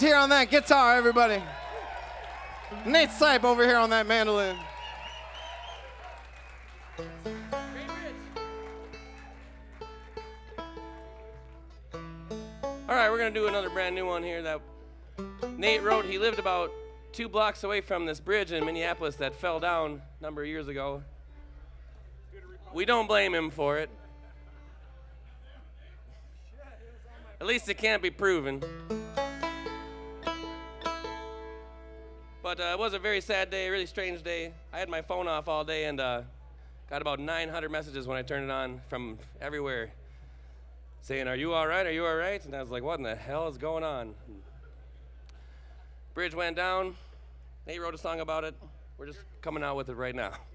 here on that guitar, everybody. Nate Sipe over here on that mandolin. All right, we're going to do another brand new one here that Nate wrote. He lived about 2 blocks away from this bridge in Minneapolis that fell down a number of years ago. We don't blame him for it. At least it can't be proven. But it was a very sad day, a really strange day. I had my phone off all day and got about 900 messages when I turned it on from everywhere saying, "Are you all right? Are you all right?" And I was like, what in the hell is going on? Bridge went down. Nate wrote a song about it. We're just coming out with it right now.